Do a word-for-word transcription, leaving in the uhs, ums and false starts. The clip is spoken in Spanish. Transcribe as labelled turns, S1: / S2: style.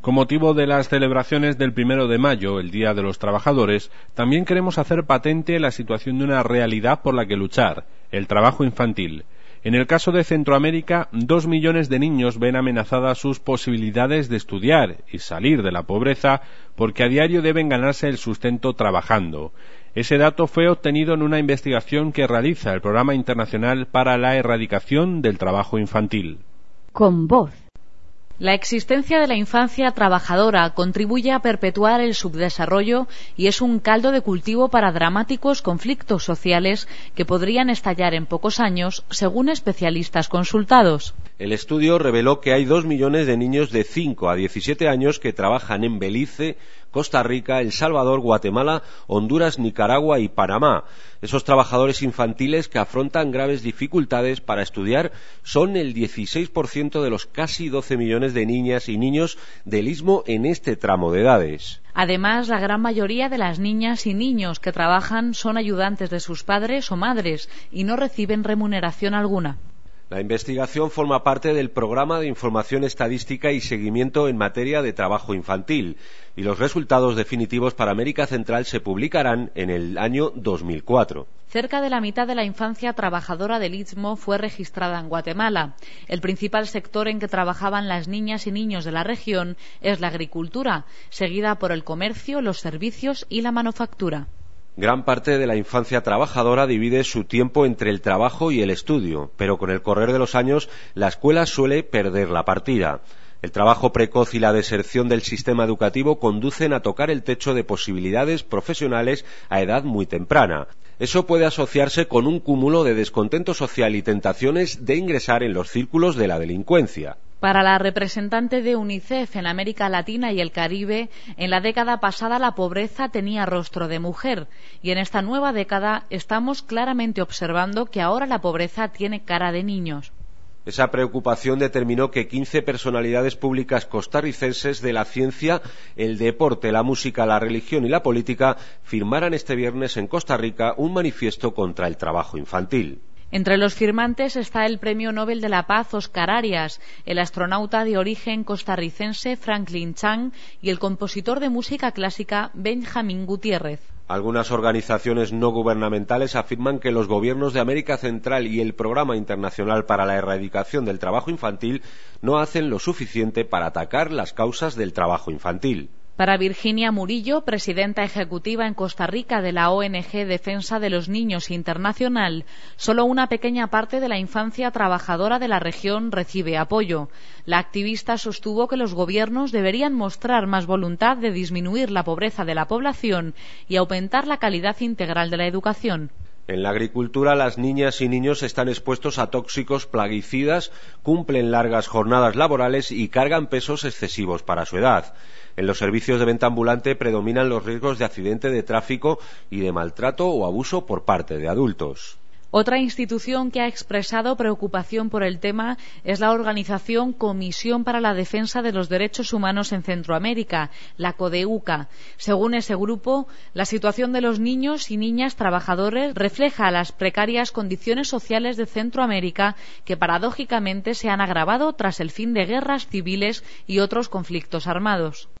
S1: Con motivo de las celebraciones del primero de mayo, el Día de los Trabajadores, también queremos hacer patente la situación de una realidad por la que luchar, el trabajo infantil. En el caso de Centroamérica, dos millones de niños ven amenazadas sus posibilidades de estudiar y salir de la pobreza porque a diario deben ganarse el sustento trabajando. Ese dato fue obtenido en una investigación que realiza el Programa Internacional para la Erradicación del Trabajo Infantil.
S2: Con voz.
S3: La existencia de la infancia trabajadora contribuye a perpetuar el subdesarrollo y es un caldo de cultivo para dramáticos conflictos sociales que podrían estallar en pocos años, según especialistas consultados.
S4: El estudio reveló que hay dos millones de niños de cinco a diecisiete años que trabajan en Belice, Costa Rica, El Salvador, Guatemala, Honduras, Nicaragua y Panamá. Esos trabajadores infantiles que afrontan graves dificultades para estudiar son el dieciséis por ciento de los casi doce millones de niñas y niños del Istmo en este tramo de edades.
S3: Además, la gran mayoría de las niñas y niños que trabajan son ayudantes de sus padres o madres y no reciben remuneración alguna.
S4: La investigación forma parte del Programa de Información Estadística y Seguimiento en materia de trabajo infantil y los resultados definitivos para América Central se publicarán en el año dos mil cuatro.
S3: Cerca de la mitad de la infancia trabajadora del Istmo fue registrada en Guatemala. El principal sector en que trabajaban las niñas y niños de la región es la agricultura, seguida por el comercio, los servicios y la manufactura.
S4: Gran parte de la infancia trabajadora divide su tiempo entre el trabajo y el estudio, pero con el correr de los años la escuela suele perder la partida. El trabajo precoz y la deserción del sistema educativo conducen a tocar el techo de posibilidades profesionales a edad muy temprana. Eso puede asociarse con un cúmulo de descontento social y tentaciones de ingresar en los círculos de la delincuencia.
S3: Para la representante de UNICEF en América Latina y el Caribe, en la década pasada la pobreza tenía rostro de mujer y en esta nueva década estamos claramente observando que ahora la pobreza tiene cara de niños.
S4: Esa preocupación determinó que quince personalidades públicas costarricenses de la ciencia, el deporte, la música, la religión y la política firmaran este viernes en Costa Rica un manifiesto contra el trabajo infantil.
S3: Entre los firmantes está el Premio Nobel de la Paz Oscar Arias, el astronauta de origen costarricense Franklin Chang y el compositor de música clásica Benjamín Gutiérrez.
S4: Algunas organizaciones no gubernamentales afirman que los gobiernos de América Central y el Programa Internacional para la Erradicación del Trabajo Infantil no hacen lo suficiente para atacar las causas del trabajo infantil.
S3: Para Virginia Murillo, presidenta ejecutiva en Costa Rica de la O N G Defensa de los Niños Internacional, solo una pequeña parte de la infancia trabajadora de la región recibe apoyo. La activista sostuvo que los gobiernos deberían mostrar más voluntad de disminuir la pobreza de la población y aumentar la calidad integral de la educación.
S4: En la agricultura, las niñas y niños están expuestos a tóxicos plaguicidas, cumplen largas jornadas laborales y cargan pesos excesivos para su edad. En los servicios de venta ambulante predominan los riesgos de accidente de tráfico y de maltrato o abuso por parte de adultos.
S3: Otra institución que ha expresado preocupación por el tema es la organización Comisión para la Defensa de los Derechos Humanos en Centroamérica, la CODEUCA. Según ese grupo, la situación de los niños y niñas trabajadores refleja las precarias condiciones sociales de Centroamérica que paradójicamente se han agravado tras el fin de guerras civiles y otros conflictos armados.